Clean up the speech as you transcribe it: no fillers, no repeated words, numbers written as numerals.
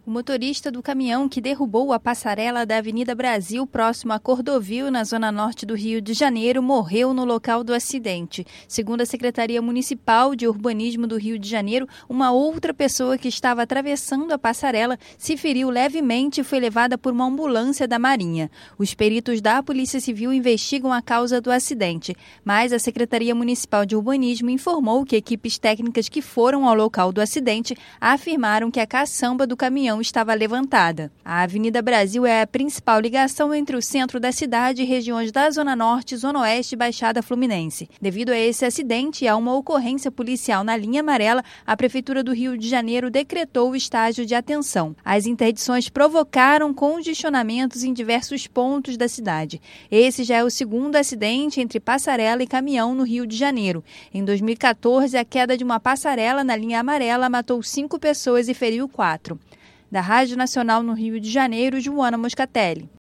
O motorista do caminhão que derrubou a passarela da Avenida Brasil, próximo a Cordovil, na zona norte do Rio de Janeiro, morreu no local do acidente. Segundo a Secretaria Municipal de Urbanismo do Rio de Janeiro, uma outra pessoa que estava atravessando a passarela se feriu levemente e foi levada por uma ambulância da Marinha. Os peritos da Polícia Civil investigam a causa do acidente, mas a Secretaria Municipal de Urbanismo informou que equipes técnicas que foram ao local do acidente afirmaram que a caçamba do caminhão estava levantada. A Avenida Brasil é a principal ligação entre o centro da cidade e regiões da Zona Norte, Zona Oeste e Baixada Fluminense. Devido a esse acidente e a uma ocorrência policial na linha amarela, a Prefeitura do Rio de Janeiro decretou o estágio de atenção. As interdições provocaram congestionamentos em diversos pontos da cidade. Esse já é o segundo acidente entre passarela e caminhão no Rio de Janeiro. Em 2014, a queda de uma passarela na linha amarela matou 5 pessoas e feriu 4. Da Rádio Nacional no Rio de Janeiro, Joana Moscatelli.